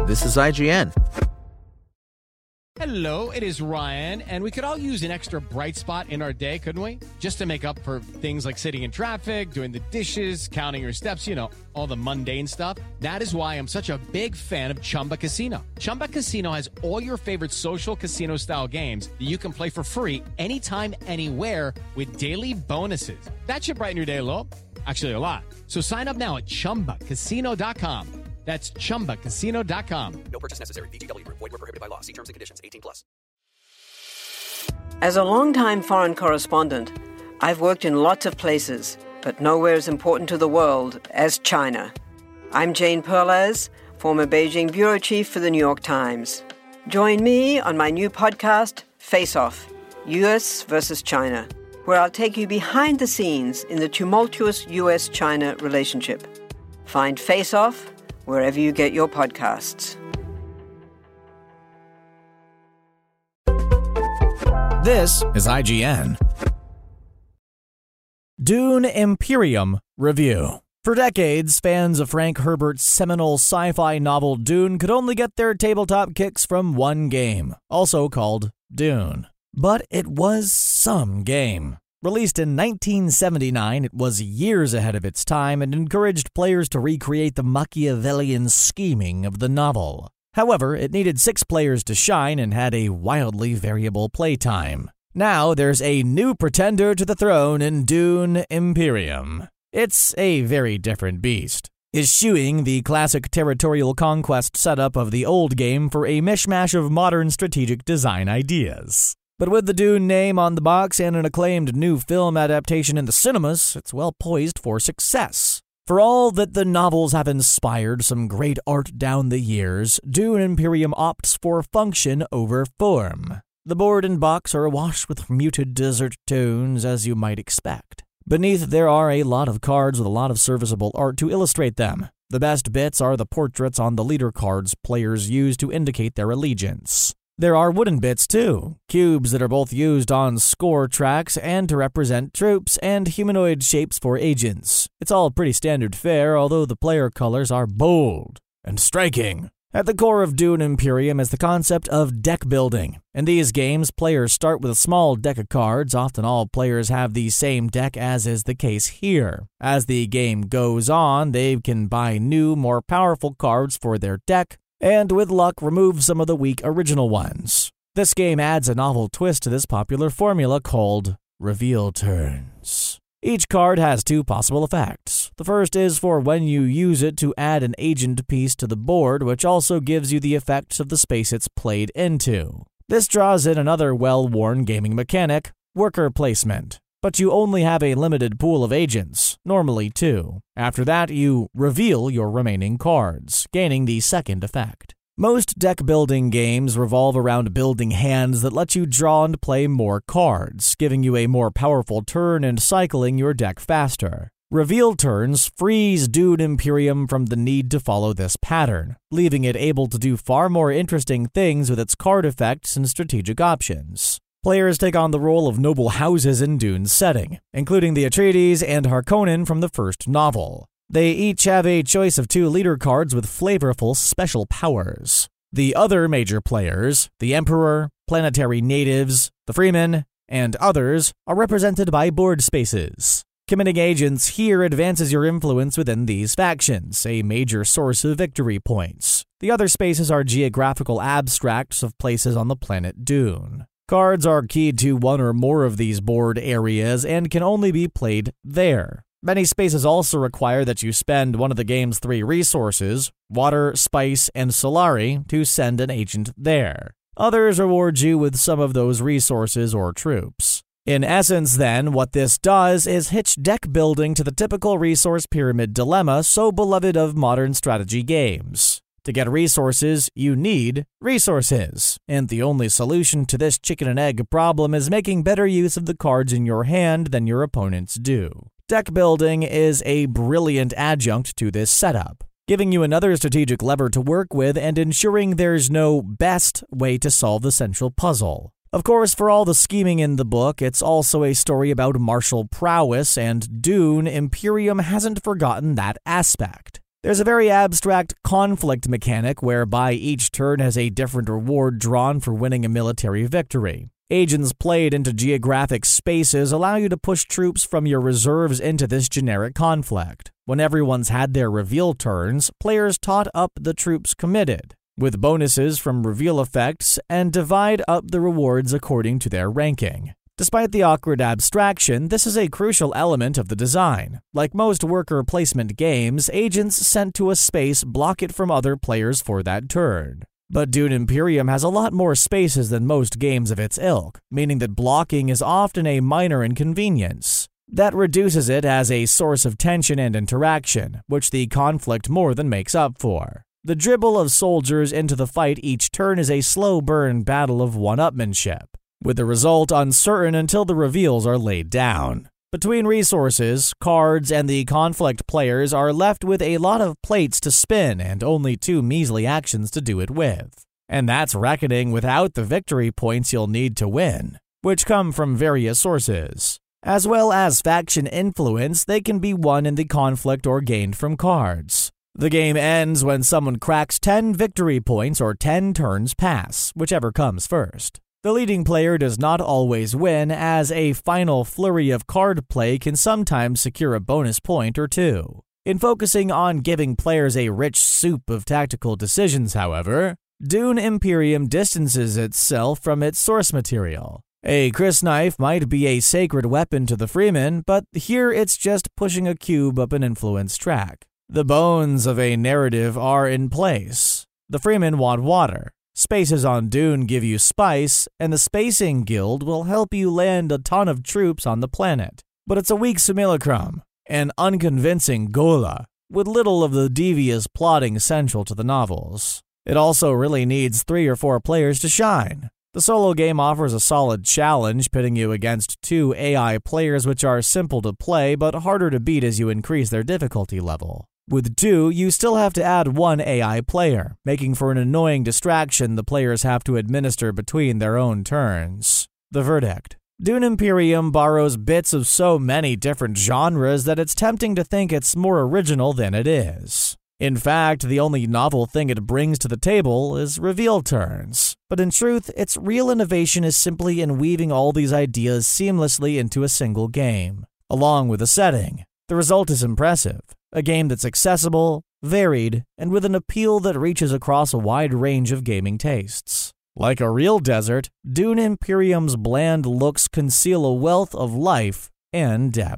This is IGN. Hello, it is Ryan, and we could all use an extra bright spot in our day, couldn't we? Just to make up for things like sitting in traffic, doing the dishes, counting your steps, all the mundane stuff. That is why I'm such a big fan of Chumba Casino. Chumba Casino has all your favorite social casino-style games that you can play for free anytime, anywhere with daily bonuses. That should brighten your day a little. Actually, a lot. So sign up now at ChumbaCasino.com. That's ChumbaCasino.com. No purchase necessary. VGW Group. Void where prohibited by law. See terms and conditions. 18+. As a longtime foreign correspondent, I've worked in lots of places, but nowhere as important to the world as China. I'm Jane Perlez, former Beijing bureau chief for the New York Times. Join me on my new podcast, Face Off, U.S. versus China, where I'll take you behind the scenes in the tumultuous U.S.-China relationship. Find Face Off wherever you get your podcasts. This is IGN. Dune Imperium Review. For decades, fans of Frank Herbert's seminal sci-fi novel Dune could only get their tabletop kicks from one game, also called Dune. But it was some game. Released in 1979, it was years ahead of its time and encouraged players to recreate the Machiavellian scheming of the novel. However, it needed 6 players to shine and had a wildly variable playtime. Now there's a new pretender to the throne in Dune Imperium. It's a very different beast, eschewing the classic territorial conquest setup of the old game for a mishmash of modern strategic design ideas. But with the Dune name on the box and an acclaimed new film adaptation in the cinemas, it's well poised for success. For all that the novels have inspired some great art down the years, Dune Imperium opts for function over form. The board and box are awash with muted desert tones, as you might expect. Beneath there are a lot of cards with a lot of serviceable art to illustrate them. The best bits are the portraits on the leader cards players use to indicate their allegiance. There are wooden bits too, cubes that are both used on score tracks and to represent troops, and humanoid shapes for agents. It's all pretty standard fare, although the player colors are bold and striking. At the core of Dune Imperium is the concept of deck building. In these games, players start with a small deck of cards. Often all players have the same deck, as is the case here. As the game goes on, they can buy new, more powerful cards for their deck, and with luck, remove some of the weak original ones. This game adds a novel twist to this popular formula called Reveal Turns. Each card has 2 possible effects. The first is for when you use it to add an agent piece to the board, which also gives you the effects of the space it's played into. This draws in another well-worn gaming mechanic, worker placement. But you only have a limited pool of agents, normally 2. After that, you reveal your remaining cards, gaining the second effect. Most deck-building games revolve around building hands that let you draw and play more cards, giving you a more powerful turn and cycling your deck faster. Reveal turns frees Dune Imperium from the need to follow this pattern, leaving it able to do far more interesting things with its card effects and strategic options. Players take on the role of noble houses in Dune's setting, including the Atreides and Harkonnen from the first novel. They each have a choice of 2 leader cards with flavorful special powers. The other major players, the Emperor, planetary natives, the Freemen, and others, are represented by board spaces. Committing agents here advances your influence within these factions, a major source of victory points. The other spaces are geographical abstracts of places on the planet Dune. Cards are keyed to one or more of these board areas and can only be played there. Many spaces also require that you spend one of the game's 3 resources, water, spice, and Solari, to send an agent there. Others reward you with some of those resources or troops. In essence, then, what this does is hitch deck building to the typical resource pyramid dilemma so beloved of modern strategy games. To get resources, you need resources, and the only solution to this chicken and egg problem is making better use of the cards in your hand than your opponents do. Deck building is a brilliant adjunct to this setup, giving you another strategic lever to work with and ensuring there's no best way to solve the central puzzle. Of course, for all the scheming in the book, it's also a story about martial prowess, and Dune Imperium hasn't forgotten that aspect. There's a very abstract conflict mechanic whereby each turn has a different reward drawn for winning a military victory. Agents played into geographic spaces allow you to push troops from your reserves into this generic conflict. When everyone's had their reveal turns, players tot up the troops committed, with bonuses from reveal effects, and divide up the rewards according to their ranking. Despite the awkward abstraction, this is a crucial element of the design. Like most worker placement games, agents sent to a space block it from other players for that turn. But Dune Imperium has a lot more spaces than most games of its ilk, meaning that blocking is often a minor inconvenience. That reduces it as a source of tension and interaction, which the conflict more than makes up for. The dribble of soldiers into the fight each turn is a slow burn battle of one-upmanship, with the result uncertain until the reveals are laid down. Between resources, cards, and the conflict players are left with a lot of plates to spin and only 2 measly actions to do it with. And that's reckoning without the victory points you'll need to win, which come from various sources. As well as faction influence, they can be won in the conflict or gained from cards. The game ends when someone cracks 10 victory points or 10 turns pass, whichever comes first. The leading player does not always win, as a final flurry of card play can sometimes secure a bonus point or 2. In focusing on giving players a rich soup of tactical decisions, however, Dune Imperium distances itself from its source material. A crysknife might be a sacred weapon to the Freeman, but here it's just pushing a cube up an influence track. The bones of a narrative are in place. The Freeman want water. Spaces on Dune give you spice, and the Spacing Guild will help you land a ton of troops on the planet. But it's a weak simulacrum, an unconvincing Gola, with little of the devious plotting central to the novels. It also really needs 3 or 4 players to shine. The solo game offers a solid challenge, pitting you against 2 AI players which are simple to play but harder to beat as you increase their difficulty level. With 2, you still have to add 1 AI player, making for an annoying distraction the players have to administer between their own turns. The verdict: Dune Imperium borrows bits of so many different genres that it's tempting to think it's more original than it is. In fact, the only novel thing it brings to the table is reveal turns. But in truth, its real innovation is simply in weaving all these ideas seamlessly into a single game, along with a setting. The result is impressive. A game that's accessible, varied, and with an appeal that reaches across a wide range of gaming tastes. Like a real desert, Dune Imperium's bland looks conceal a wealth of life and depth.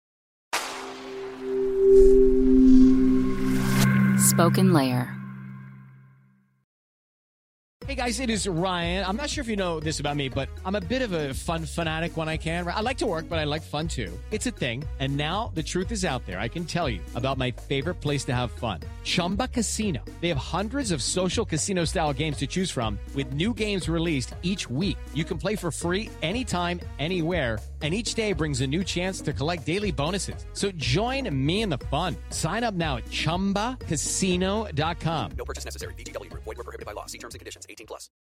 Spoken Layer. Hey guys, it is Ryan. I'm not sure if you know this about me, but I'm a bit of a fun fanatic when I can. I like to work, but I like fun too. It's a thing. And now the truth is out there. I can tell you about my favorite place to have fun. Chumba Casino. They have hundreds of social casino style games to choose from with new games released each week. You can play for free anytime, anywhere. And each day brings a new chance to collect daily bonuses. So join me in the fun. Sign up now at ChumbaCasino.com. No purchase necessary. VGW Group. Void where prohibited by law. See terms and conditions. 18+.